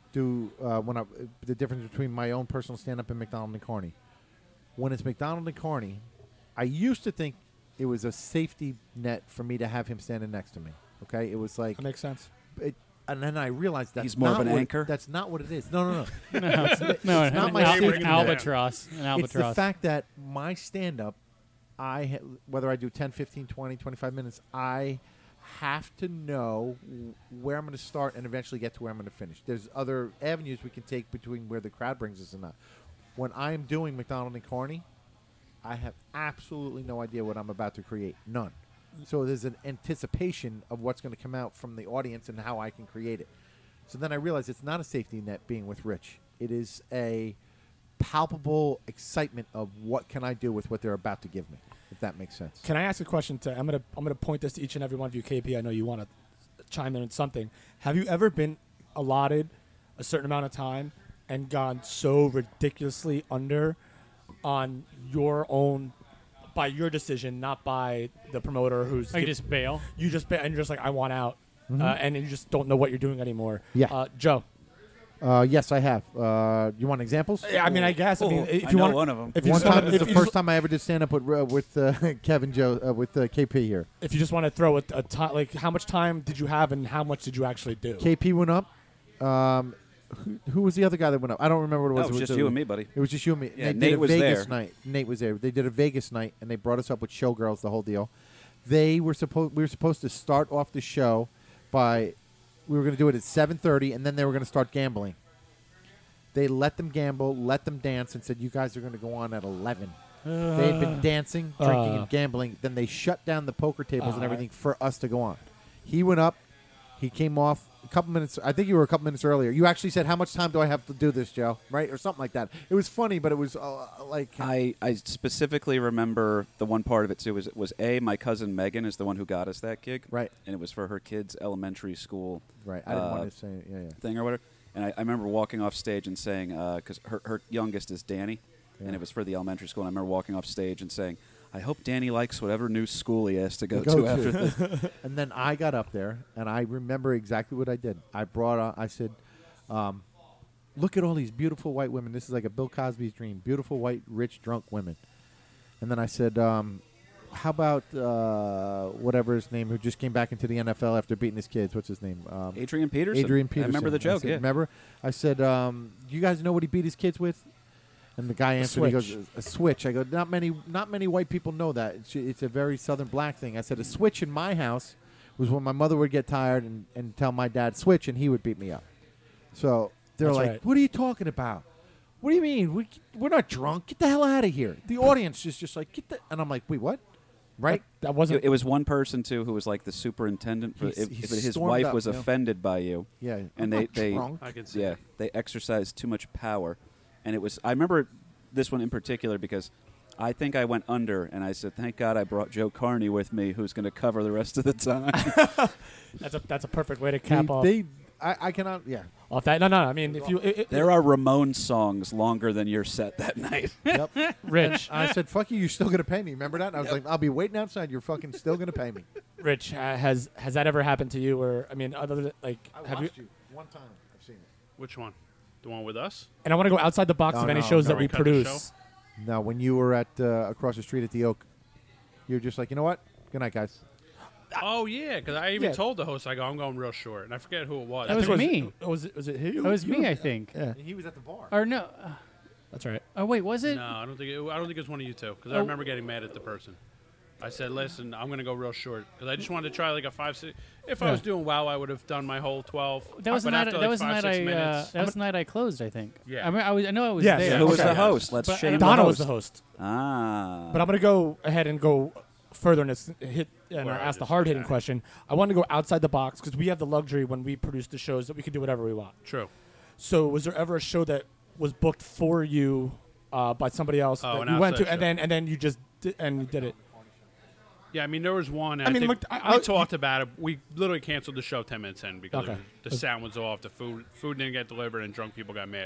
E: the difference between my own personal stand up and McDonald and Carney. When it's McDonald and Carney, I used to think it was a safety net for me to have him standing next to me. Okay, it was like
B: that makes sense.
E: and then I realized that's
C: He's more
E: not
C: of an
E: what-
C: anchor?
E: That's not what it is. No.
D: No,
E: It's not my
D: an
E: safety net.
D: albatross. An
E: It's the
D: albatross.
E: fact that my stand-up, whether I do 10, 15, 20, 25 minutes, I have to know where I'm going to start and eventually get to where I'm going to finish. There's other avenues we can take between where the crowd brings us and not. When I'm doing McDonald and Carney, I have absolutely no idea what I'm about to create. None. So there's an anticipation of what's going to come out from the audience and how I can create it. So then I realized it's not a safety net being with Rich. It is a palpable excitement of what can I do with what they're about to give me, if that makes sense.
B: Can I ask a question? I'm gonna point this to each and every one of you, KP. I know you want to chime in on something. Have you ever been allotted a certain amount of time and gone so ridiculously under on your own, by your decision, not by the promoter who's
D: I just bail.
B: and you're just like, I want out, and you just don't know what you're doing anymore.
E: Yeah.
B: Joe.
E: Yes, I have. You want examples?
B: Yeah, I mean, I guess. I mean, if
C: I
B: you
C: know
B: want
C: one of them.
B: If you
E: One
B: just
E: time
B: wanna-
E: is
B: if
E: the
B: you
E: first
B: just-
E: time I ever did stand up with Kevin Joe with KP here.
B: If you just want to throw a time, like how much time did you have and how much did you actually do?
E: KP went up. Who was the other guy that went up? I don't remember what it was.
C: No, it was just you and me, buddy.
E: It was just you and me.
C: Yeah,
E: they
C: Nate
E: did a
C: was
E: Vegas
C: there.
E: night. Nate was there. They did a Vegas night, and they brought us up with showgirls, the whole deal. We were supposed to start off the show we were going to do it at 7:30, and then they were going to start gambling. They let them gamble, let them dance, and said, "You guys are going to go on at 11." They had been dancing, drinking, and gambling. Then they shut down the poker tables and everything for us to go on. He went up. He came off a couple minutes. I think you were a couple minutes earlier. You actually said, "How much time do I have to do this, Joe?" Right, or something like that. It was funny, but it was like
C: I specifically remember the one part of it too. Was my cousin Megan is the one who got us that gig,
E: Right.
C: And it was for her kids' elementary school,
E: right. I didn't want to say it. Yeah.
C: thing or whatever. And I remember walking off stage and saying, because her youngest is Danny, and it was for the elementary school. And I remember walking off stage and saying, I hope Danny likes whatever new school he has to go to after this.
E: And then I got up there, and I remember exactly what I did. I said, look at all these beautiful white women. This is like a Bill Cosby's dream. Beautiful white, rich, drunk women. And then I said, how about whatever his name, who just came back into the NFL after beating his kids? What's his name?
C: Adrian Peterson.
E: Adrian Peterson.
C: I remember the joke.
E: I said,
C: Yeah.
E: Remember? I said, you guys know what he beat his kids with? And the guy answered. He goes, "A switch." I go, "Not many white people know that. It's a very Southern black thing." I said, "A switch in my house was when my mother would get tired and tell my dad switch, and he would beat me up." So they're
B: That's
E: like,
B: right.
E: "What are you talking about? What do you mean? We're not drunk. Get the hell out of here." The audience is just like, "Get the," and I'm like, "Wait, what?" Right?
B: That wasn't.
C: It was one person too who was like the superintendent. For,
E: He
C: his
E: stormed
C: wife
E: up,
C: was
E: yeah.
C: offended by you.
E: Yeah.
C: And
E: I'm
C: they
E: not drunk.
F: I can see.
C: yeah
F: it.
C: they exercised too much power, and it was. I remember this one in particular because I think I went under, and I said, "Thank God I brought Joe Carney with me, who's going to cover the rest of the time."
B: That's a perfect way to cap off
E: I cannot. Yeah.
B: off that. No. I mean, if you
C: There are Ramones songs longer than your set that night.
E: Yep.
B: Rich,
E: I said, "Fuck you. You're still gonna pay me." Remember that? And I was like, "I'll be waiting outside. You're fucking still gonna pay me."
B: Rich, has that ever happened to you? Or I mean, other than like, have you?
E: one time. I've seen it.
F: Which one? The one with us?
B: And I want to go outside the box
E: No,
B: of any
E: no,
B: shows
E: no.
B: that we
F: Cut the
B: produce.
E: No, when you were at across the street at the Oak, you were just like, "You know what? Good night, guys."
F: Oh yeah, because I even
B: Yeah.
F: told the host, I go, I'm going real short, and I forget who it was.
D: That was me.
B: Was it you?
D: That was me, I think.
B: Yeah,
E: He was at the bar.
D: Or no.
B: that's right.
D: Oh wait, was it?
F: No, I don't think it was one of you two. Because I
D: Oh.
F: remember getting mad at the person. I said, "Listen, I'm gonna go real short because I just wanted to try like a 5-6. If I was doing well, I would have done my whole 12.
D: That was the
F: But
D: night.
F: after,
D: That
F: like,
D: was the
F: 5,
D: night
F: 6
D: I.
F: minutes,
D: That was the night I closed. I think.
F: Yeah.
D: I mean, I know I was
B: Yes.
D: there.
C: Who was
B: Okay.
C: the host? Let's
D: But-
C: shame the
B: Donna
C: host.
B: was the host.
C: Ah.
B: But I'm going to go ahead and go further and
F: Where I
B: ask the
F: just-
B: hard-hitting
F: okay.
B: question. I want to go outside the box because we have the luxury when we produce the shows that we can do whatever we want.
F: True.
B: So was there ever a show that was booked for you by somebody else
F: Oh,
B: that
F: an
B: you went to,
F: outside
B: and then you just did it?
F: Yeah, I mean, there was one. And
B: I mean,
F: think
B: look, I-
F: we talked about it. We literally canceled the show 10 minutes in because
B: Okay.
F: the sound was off, the food didn't get delivered, and drunk people got mad.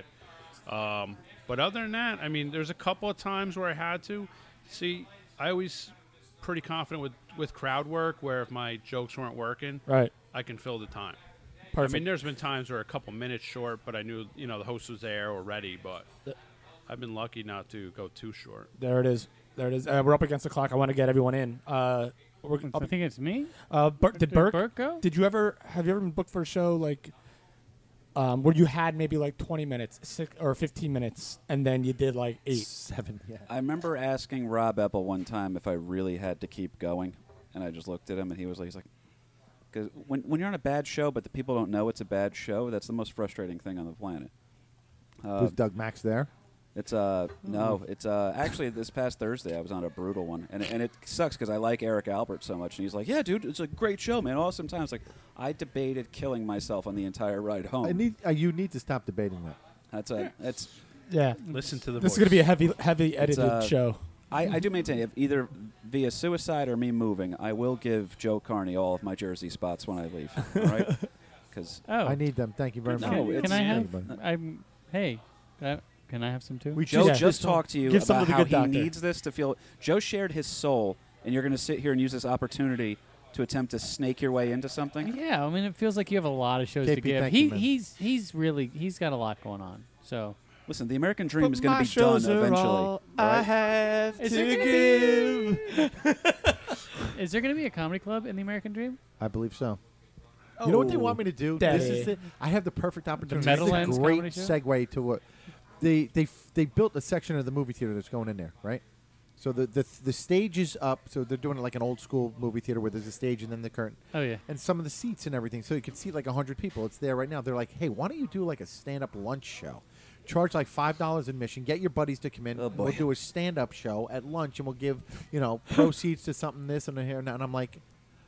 F: But other than that, I mean, there's a couple of times where I had to. See, I always pretty confident with crowd work, where if my jokes weren't working,
B: Right.
F: I can fill the time.
B: Perfect.
F: I mean, there's been times where a couple minutes short, but I knew the host was there or ready. But I've been lucky not to go too short.
B: There it is. We're up against the clock. I want to get everyone in. We're
D: I think it's me.
B: Did Burke?
D: go?
B: Have you ever been booked for a show like where you had maybe like 20 minutes or 15 minutes, and then you did like 8?
E: 7. Yeah.
C: I remember asking Rob Eppel one time if I really had to keep going, and I just looked at him, and he's like, because when you're on a bad show, but the people don't know it's a bad show, that's the most frustrating thing on the planet.
E: Was Doug Max there?
C: It's no, it's actually this past Thursday I was on a brutal one, and it sucks because I like Eric Albert so much, and he's like, "Yeah, dude, it's a great show, man, awesome time." It's like I debated killing myself on the entire ride home.
E: You need to stop debating that.
C: That's
B: Yeah.
F: Listen to the
B: This
F: voice.
B: is going to be a heavy edited show.
C: I do maintain if either via suicide or me moving, I will give Joe Carney all of my jersey spots when I leave. All right? Because
D: Oh,
E: I need them. Thank you very
C: No,
E: much.
C: it's-
D: can I have?
E: Thank you, buddy.
D: I'm. Hey, can I have some too?
E: We
C: Joe
B: Yeah.
C: just talked to you
B: Give some
C: about
B: to the
C: how
B: good
C: he
B: doctor.
C: needs this to feel. Joe shared his soul, and you're going to sit here and use this opportunity to attempt to snake your way into something.
D: Yeah, I mean, it feels like you have a lot of shows to
E: KP,
D: give.
E: thank you, man.
D: He's got a lot going on. So
C: Listen, the American dream is going to be done eventually. right?
B: have
D: Is
B: to
D: there
B: give.
D: is there going to be a comedy club in the American Dream?
E: I believe so. You know what they want me to do?
B: Daddy.
E: This is I have the perfect opportunity.
D: The
E: This is
D: Meadowlands
E: a great
D: comedy show?
E: segue to what they built a section of the movie theater that's going in there, right? So the stage is up. So they're doing it like an old school movie theater where there's a stage and then the curtain
D: Oh yeah.
E: and some of the seats and everything. So you can seat like 100 people. It's there right now. They're like, hey, why don't you do like a stand-up lunch show? Charge like $5 admission. Get your buddies to come in.
C: Oh, boy.
E: We'll do a stand-up show at lunch, and we'll give proceeds to something this and here and that. And I'm like,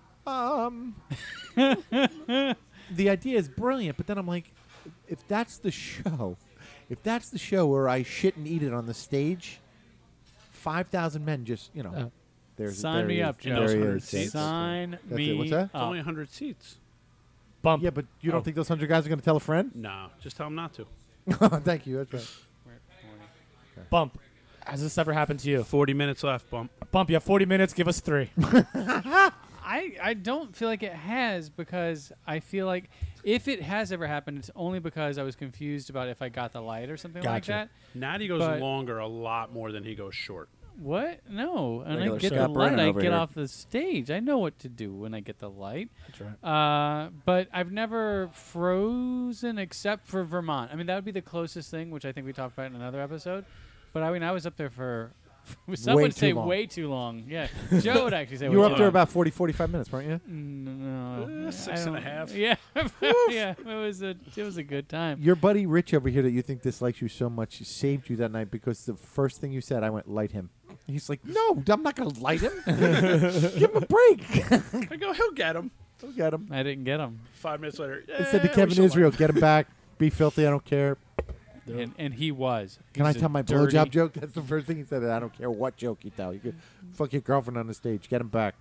E: the idea is brilliant, but then I'm like, if that's the show where I shit and eat it on the stage, 5,000 men just there's
D: Sign
E: there
D: me
E: he is.
D: up, Joe.
F: those
E: There he
F: 100
E: is.
F: seats?
D: Sign
E: That's it.
D: me
E: What's that?
F: It's
D: up.
F: only 100 seats.
B: Bump.
E: Yeah, but you don't think those 100 guys are going to tell a friend?
F: No, just tell them not to.
E: Thank you. That's right.
B: Bump. Has this ever happened to you?
F: 40 minutes left, bump.
B: Bump, you have 40 minutes. Give us 3.
D: I don't feel like it has because I feel like If it has ever happened, it's only because I was confused about if I got the light or something like
B: Gotcha.
D: that.
F: Natty goes
D: But-
F: longer a lot more than he goes short.
D: What? No. And I
C: Regular
D: get the
C: Scott
D: light.
C: Brennan
D: I
C: over
D: get
C: here.
D: off the stage. I know what to do when I get the light.
B: That's right.
D: But I've never frozen except for Vermont. I mean, that would be the closest thing, which I think we talked about in another episode. But I mean, I was up there for. Some
E: Way
D: would say
E: too long.
D: way too long. Yeah. Joe would actually say
E: You
D: way
E: were
D: too
E: up there
D: long.
E: about 40, 45 minutes, weren't you?
D: No,
F: Six
D: I
F: and a
D: don't-
F: half.
D: Yeah, yeah. It was a good time.
E: Your buddy Rich over here that you think dislikes you so much, he saved you that night because the first thing you said, I went, light him. He's like, no, I'm not going to light him. Give him a break.
F: I go, he'll get him.
E: Don't get him.
D: I didn't get him,
F: 5 minutes later.
E: He said to
F: we
E: Kevin
F: shall
E: Israel,
F: let
E: get him back. Be filthy. I don't care.
D: and he was.
E: Can I
D: He's a
E: tell my
D: dirty-
E: blowjob joke? That's the first thing he said. I don't care what joke you tell. You could fuck your girlfriend on the stage. Get him back.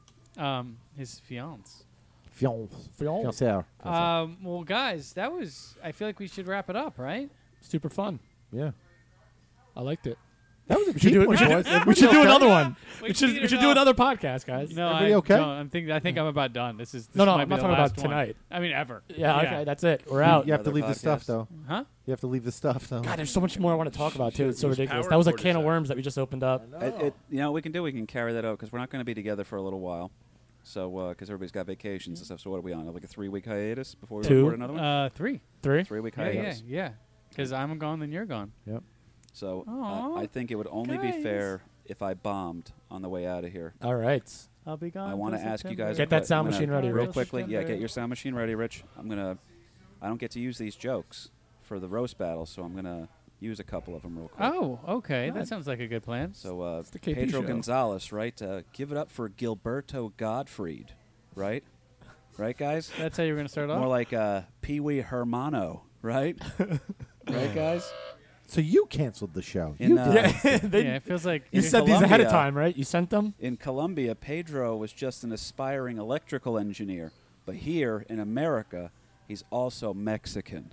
D: His fiance.
E: Fiancé.
D: Well, guys, that was. I feel like we should wrap it up, right?
B: Super fun.
E: Yeah.
B: I liked it.
E: That was a
B: We should do it.
E: deep one, boys.
B: We should do another one.
D: We
B: We should
D: teed it
B: do
D: up.
B: another podcast, guys.
D: No,
E: Everybody
D: I
E: okay?
D: don't. I think I'm about done. This
B: No,
D: might
B: I'm
D: be
B: not
D: the
B: talking
D: last
B: about
D: one.
B: tonight.
D: I mean, ever.
B: Yeah, okay, that's it. We're out.
E: You have to
C: Another
E: leave the stuff,
C: podcast.
E: though.
D: Huh?
E: You have to leave the stuff, though.
B: God, there's so much more I want to talk about too. It's so
F: Whose
B: ridiculous.
F: power
B: That was a
F: cord
B: can
F: is
B: of
F: that?
B: worms that we just opened up.
C: We can carry that out because we're not going to be together for a little while. So, because everybody's got vacations and stuff. So, what are we on? Like a 3-week hiatus before we
B: 2.
C: record another one?
D: 3.
B: 3.
C: 3-week
D: Yeah,
C: hiatus.
D: yeah. Because I'm gone, then you're gone.
E: Yep.
C: So,
D: Aw,
C: I think it would only be
D: guys.
C: fair if I bombed on the way out of here.
B: All right.
D: I'll be gone.
C: I want to
D: till
C: ask you
D: September.
C: guys.
B: Get that sound
C: I'm gonna-
B: machine ready,
C: real
B: Rich.
C: quickly. Yeah,
D: September.
C: get your sound machine ready, Rich. I don't get to use these jokes for the roast battle, so I'm gonna use a couple of them real quick.
D: Oh, okay.
B: God.
D: That sounds like a good plan.
C: So,
B: the KP
C: Pedro
B: show.
C: Gonzalez, right? Give it up for Gilberto Gottfried, right? Right, guys?
D: That's how you're going to start off?
C: More like Pee Wee Hermano, right? Right, guys?
E: So you canceled the show.
C: In,
E: You did.
B: They-
D: yeah, it feels like
B: you
C: in
B: said these ahead of
C: Colombia-
B: time, right? You sent them.
C: In Colombia, Pedro was just an aspiring electrical engineer, but here in America, he's also Mexican.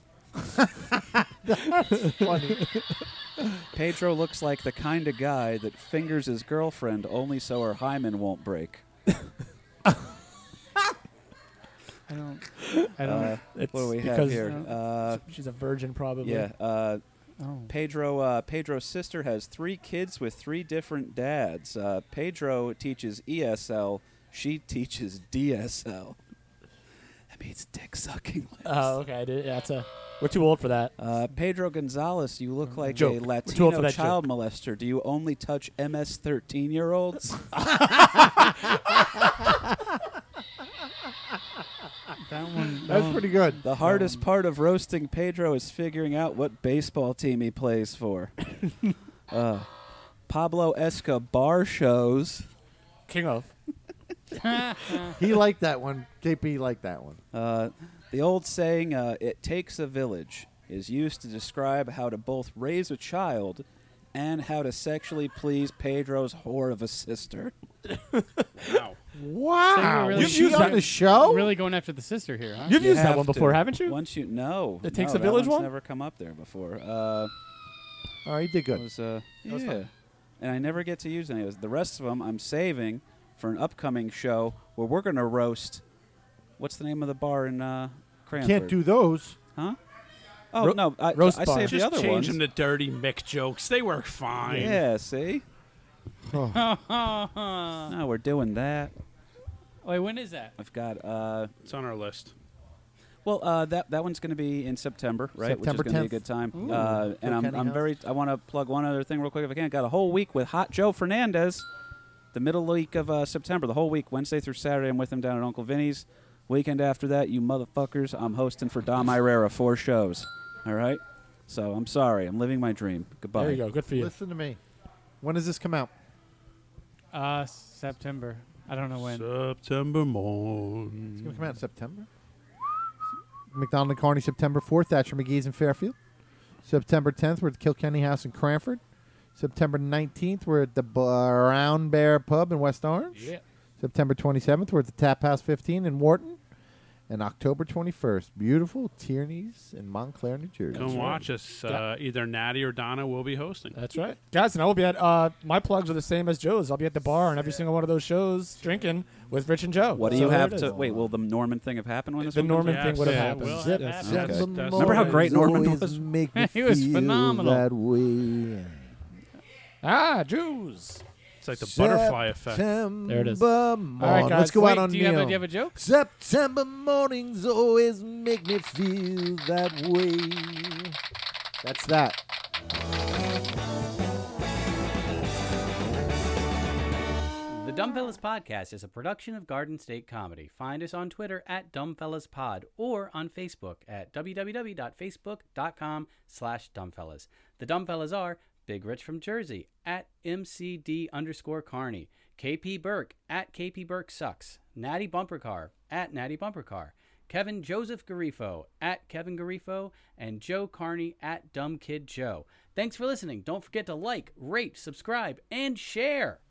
E: Funny.
C: Pedro looks like the kind of guy that fingers his girlfriend only so her hymen won't break.
D: I don't.
B: It's
C: What do we have
B: because
C: here?
B: she's a virgin, probably.
C: Yeah,
D: Oh.
C: Pedro's sister has 3 kids with 3 different dads. Pedro teaches ESL. She teaches DSL. That means dick sucking.
B: Oh, okay. We're too old for that.
C: Pedro Gonzalez, you look like
B: Joke.
C: a
B: We're too old for
C: Latino
B: that
C: child molester. Do you only touch MS 13-year-olds?
D: That one.
E: That's pretty good.
C: The hardest part of roasting Pedro is figuring out what baseball team he plays for. Pablo Escobar shows.
B: King of.
E: He liked that one. KP liked that one.
C: The old saying, it takes a village, is used to describe how to both raise a child and how to sexually please Pedro's whore of a sister.
F: Wow.
E: Wow.
D: So you were really-
E: You've used on the show?
D: Really going after the sister here, huh?
B: You've
C: You
B: used that
C: have
B: one
C: to.
B: before, haven't you?
C: Once you know.
B: It takes
C: no,
B: a village
C: that one's
B: one?
C: never come up there before.
E: All right, you did good.
C: Was,
B: was
C: yeah.
B: fun.
C: And I never get to use any of those. The rest of them I'm saving for an upcoming show where we're going to roast. What's the name of the bar in Cranford?
E: Can't do those.
C: Huh? Oh, no. I
B: roast bar.
C: saved the
F: Just
C: other
F: change
C: ones.
F: them to dirty Mick jokes. They work fine.
C: Yeah, see?
E: Oh.
C: No, we're doing that.
D: Wait, when is that?
C: I've got
F: It's on our list.
C: that one's going to be in September, right?
E: September
C: Which is going to be a
E: 10th.
C: good time.
D: Ooh.
C: And
E: Phil Kenny
C: I'm
E: House.
C: very. I want to plug one other thing real quick if I can. Got a whole week with Hot Joe Fernandez. The middle week of September, the whole week, Wednesday through Saturday, I'm with him down at Uncle Vinny's. Weekend after that, you motherfuckers, I'm hosting for Dom Irera 4 shows. All right. So I'm sorry. I'm living my dream. Goodbye.
B: There you go. Good for you.
E: Listen to me. When does this come out?
D: September. I don't know when.
F: September
E: It's
F: morn.
E: going to come out in September. McDonald and Carney, September 4th. Thatcher McGee's in Fairfield. September 10th, we're at the Kilkenny House in Cranford. September 19th, we're at the Brown Bear Pub in West Orange.
B: Yeah.
E: September 27th, we're at the Tap House 15 in Wharton. and October 21st, beautiful Tierney's in Montclair, New Jersey.
F: Come watch us. Either Natty or Donna will be hosting.
B: That's right. Guys, and I will be at, my plugs are the same as Joe's. I'll be at the bar on every single one of those shows drinking with Rich and Joe.
C: What do
B: So
C: you
B: there
C: have
B: it
C: to
B: is.
C: wait? Will the Norman thing have happened when this
B: The
C: one comes
B: Norman
C: out?
B: thing would have
F: Yeah, it
B: happened.
F: will
B: Yep.
F: have happened.
E: September
F: That's-
C: Remember how great Norman
E: mornings
C: was?
E: always Make me
D: He was
E: feel
D: phenomenal.
E: That way.
B: Jews.
F: It's like the butterfly effect.
B: There it is.
E: All
B: right, guys.
E: Let's go
D: Wait,
E: out on
D: do you have
E: Neil.
D: a joke?
E: September mornings always make me feel that way. That's that.
A: The Dumbfellas Podcast is a production of Garden State Comedy. Find us on Twitter at DumbfellasPod or on Facebook at www.facebook.com/Dumbfellas. The Dumbfellas are Big Rich from Jersey at MCD_Carney, KP Burke at KP Burke Sucks, Natty Bumpercar at Natty Bumpercar, Kevin Joseph Garifo at Kevin Garifo, and Joe Carney at Dumb Kid Joe. Thanks for listening. Don't forget to like, rate, subscribe, and share.